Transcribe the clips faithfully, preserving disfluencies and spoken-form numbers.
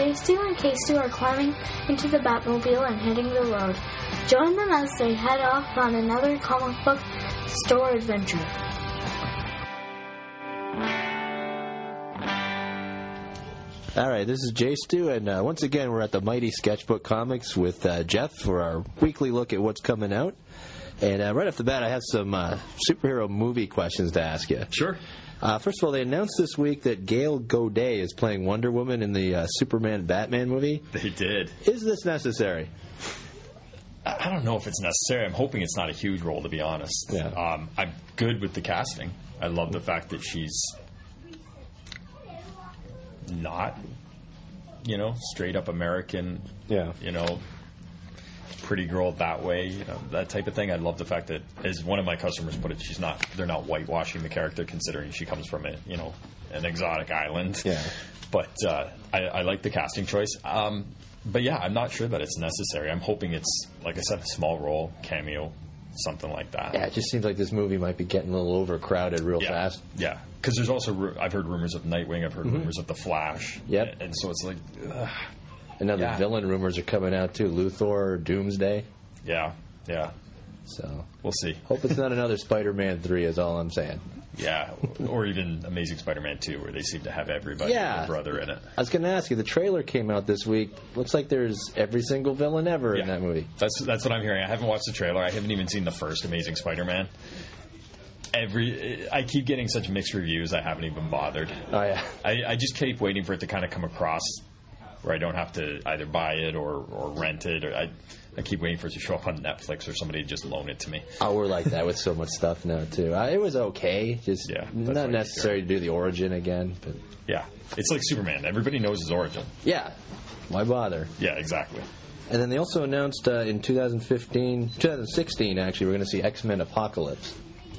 J Stu and K Stu are climbing into the Batmobile and hitting the road. Join them as they head off on another comic book store adventure. All right, this is J Stu, and uh, once again, we're at the Mighty Sketchbook Comics with uh, Jeff for our weekly look at what's coming out. And uh, right off the bat, I have some uh, superhero movie questions to ask you. Sure. Uh, first of all, they announced this week that Gail Godet is playing Wonder Woman in the uh, Superman-Batman movie. They did. Is this necessary? I don't know if it's necessary. I'm hoping it's not a huge role, to be honest. Yeah. Um, I'm good with the casting. I love the fact that she's not, you know, straight up American, Yeah. you know, pretty girl that way, you know, that type of thing. I love the fact that, as one of my customers put it, she's not, they're not whitewashing the character considering she comes from a, you know, an exotic island. Yeah. But uh, I, I like the casting choice. Um, but yeah, I'm not sure that it's necessary. I'm hoping it's, like I said, a small role, cameo, something like that. Yeah, it just seems like this movie might be getting a little overcrowded real yeah. fast. Yeah, because there's also, ru- I've heard rumors of Nightwing, I've heard Mm-hmm. rumors of The Flash. Yep. And so it's like, ugh. And now Yeah. the villain rumors are coming out, too. Luthor, Doomsday. yeah, yeah. So, We'll see. hope it's not another Spider-Man three is all I'm saying. Yeah, or even Amazing Spider-Man two, where they seem to have everybody Yeah. and their brother in it. I was going to ask you, the trailer came out this week. Looks like there's every single villain ever in Yeah. that movie. That's that's what I'm hearing. I haven't watched the trailer. I haven't even seen the first Amazing Spider-Man. Every I keep getting such mixed reviews. I haven't even bothered. Oh, yeah. I, I just keep waiting for it to kind of come across where I don't have to either buy it or, or rent it. Or I I keep waiting for it to show up on Netflix or somebody just loan it to me. Oh, we're like that with so much stuff now, too. Uh, it was okay. Just Yeah, that's not what you necessary to do the origin again. But Yeah, it's like Superman. Everybody knows his origin. yeah, why bother? Yeah, exactly. And then they also announced uh, in two thousand fifteen, two thousand sixteen, actually, we're going to see X-Men Apocalypse.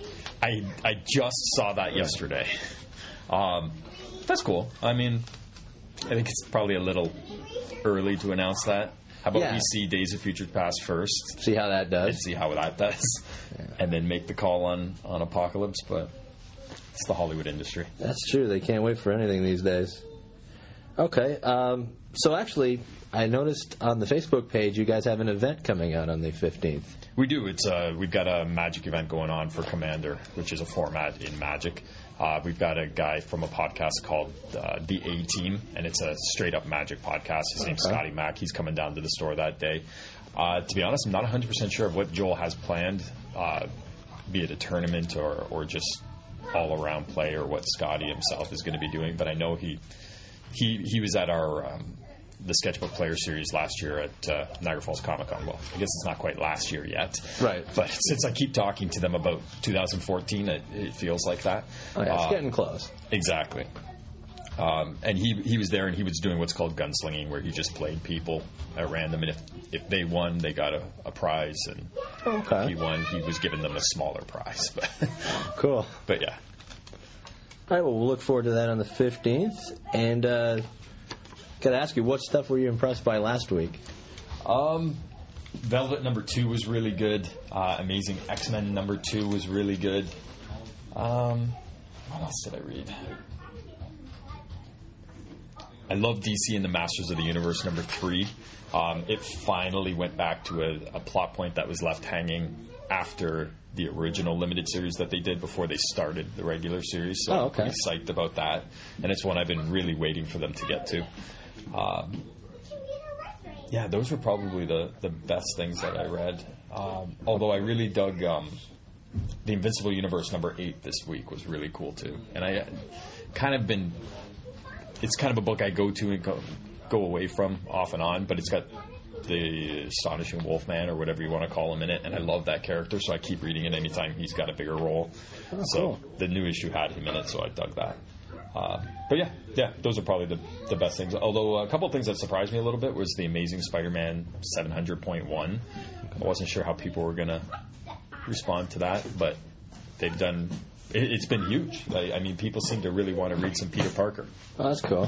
I I just saw that yesterday. Um, that's cool. I mean, I think it's probably a little early to announce that. How about Yeah. we see Days of Future Past first See how that and does. see how that does, and then make the call on, on Apocalypse? But it's the Hollywood industry. That's true. They can't wait for anything these days. Okay. Um, so actually, I noticed on the Facebook page you guys have an event coming out on the fifteenth. We do. It's uh, we've got a Magic event going on for Commander, which is a format in Magic. Uh, we've got a guy from a podcast called uh, The A Team, and it's a straight-up Magic podcast. His name's Okay. Scotty Mack. He's coming down to the store that day. Uh, to be honest, I'm not one hundred percent sure of what Joel has planned, uh, be it a tournament or, or just all-around play, or what Scotty himself is going to be doing. But I know he he he was at our um, the Sketchbook Player Series last year at uh, Niagara Falls Comic Con. Well, I guess it's not quite last year yet. Right. But since I keep talking to them about two thousand fourteen, it, it feels like that. Oh, yeah, it's Uh, getting close. Exactly. Um, and he he was there, and he was doing what's called gunslinging, where he just played people at random, and if, if they won, they got a, a prize, and Okay. if he won, he was giving them a smaller prize. But, Cool. but yeah. All right, well, we'll look forward to that on the fifteenth. And uh, got to ask you, what stuff were you impressed by last week? Um, Velvet number two was really good. Uh, Amazing X-Men number two was really good. Um, what else did I read? I love D C and the Masters of the Universe number three. Um, it finally went back to a, a plot point that was left hanging after the original limited series that they did before they started the regular series. So Oh, I'm okay. pretty psyched about that. And it's one I've been really waiting for them to get to. Um, yeah, those were probably the, the best things that I read. Um, although I really dug um, the Invincible Universe number eight this week was really cool too. And I uh, kind of been, it's kind of a book I go to and go, go away from off and on, but it's got the Astonishing Wolfman or whatever you want to call him in it, and I love that character, so I keep reading it anytime he's got a bigger role. Oh, so cool. the new issue had him in it, so I dug that. Uh, but yeah, yeah, those are probably the, the best things. Although a couple of things that surprised me a little bit was the Amazing Spider-Man seven hundred point one. I wasn't sure how people were going to respond to that, but they've done. It, it's been huge. I, I mean, people seem to really want to read some Peter Parker. Oh, that's cool.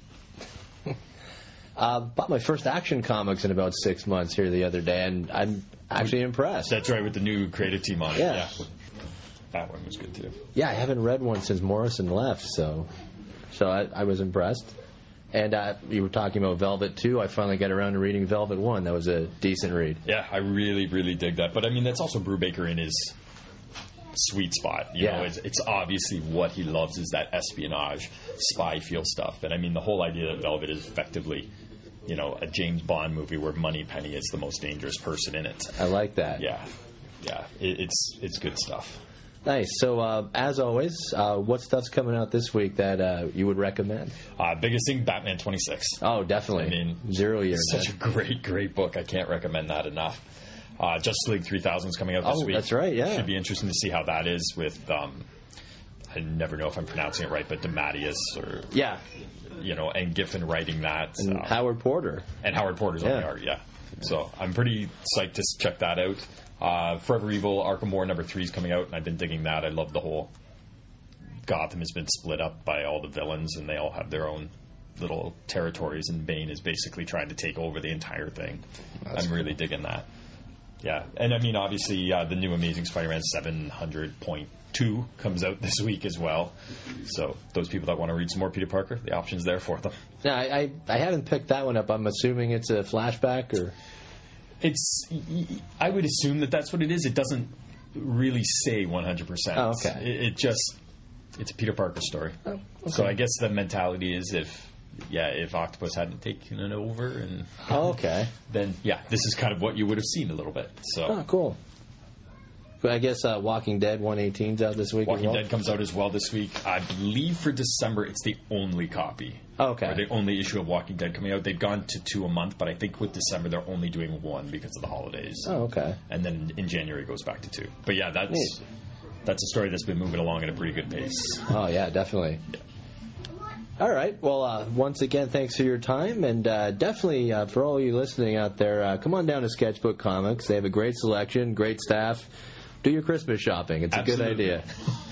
uh, bought my first Action Comics in about six months here the other day, and I'm actually impressed. That's right, with the new creative team on it. Yeah. yeah. That one was good too. Yeah, I haven't read one since Morrison left, so so I, I was impressed. And uh, you were talking about Velvet two. I finally got around to reading Velvet one. That was a decent read. Yeah, I really, really dig that. But I mean, that's also Brubaker in his sweet spot. You Yeah. know, it's, it's obviously what he loves is that espionage, spy feel stuff. And I mean, the whole idea that Velvet is effectively, you know, a James Bond movie where Moneypenny is the most dangerous person in it. I like that. Yeah, yeah, it, it's it's good stuff. Nice. So, uh, as always, uh, what stuff's coming out this week that uh, you would recommend? Uh, biggest thing, Batman twenty-six. Oh, definitely. I mean, Zero Year. Such man. a great, great book. I can't recommend that enough. Uh, Justice League three thousand is coming out this Oh, week. that's right, yeah. Should be interesting to see how that is with, um, I never know if I'm pronouncing it right, but DeMatteis or, Yeah. you know, and Giffen writing that. And uh, Howard Porter. and Howard Porter's on Yeah. the art, yeah. So I'm pretty psyched to check that out. Uh, Forever Evil, Arkham War number three is coming out, and I've been digging that. I love the whole Gotham has been split up by all the villains, and they all have their own little territories, and Bane is basically trying to take over the entire thing. That's I'm really digging that. Yeah, and I mean, obviously, uh, the new Amazing Spider-Man seven hundred point two comes out this week as well. So those people that want to read some more Peter Parker, the option's there for them. No, I, I, I haven't picked that one up. I'm assuming it's a flashback or... It's. I would assume that that's what it is. It doesn't really say one hundred percent. Oh, okay. It, it just. It's a Peter Parker story. Oh, okay. So I guess the mentality is if, yeah, if Octopus hadn't taken it over, and Oh, okay. then yeah, this is kind of what you would have seen a little bit. So Oh, cool. But I guess uh, Walking Dead one eighteen's out this week as Walking well? Dead comes out as well this week. I believe for December it's the only copy. Oh, okay. Or the only issue of Walking Dead coming out. They've gone to two a month, but I think with December they're only doing one because of the holidays. Oh, okay. And then in January it goes back to two. But yeah, that's Neat. that's a story that's been moving along at a pretty good pace. Oh, yeah, definitely. All right. Well, uh, once again, thanks for your time. And uh, definitely, uh, for all you listening out there, uh, come on down to Sketchbook Comics. They have a great selection, great staff. Do your Christmas shopping. It's a Absolutely. good idea.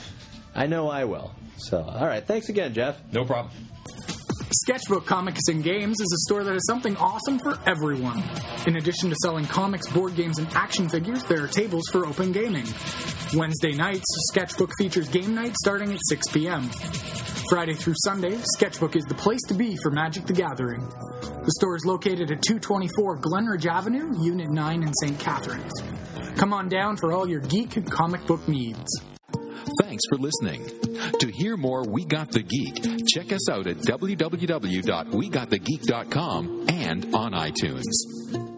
I know I will. So, all right. Thanks again, Jeff. No problem. Sketchbook Comics and Games is a store that has something awesome for everyone. In addition to selling comics, board games, and action figures, there are tables for open gaming. Wednesday nights, Sketchbook features game night starting at six p.m. Friday through Sunday, Sketchbook is the place to be for Magic the Gathering. The store is located at two twenty-four Glenridge Avenue, Unit nine in Saint Catharines. Come on down for all your geek and comic book needs. Thanks for listening. To hear more We Got the Geek, check us out at w w w dot we got the geek dot com and on iTunes.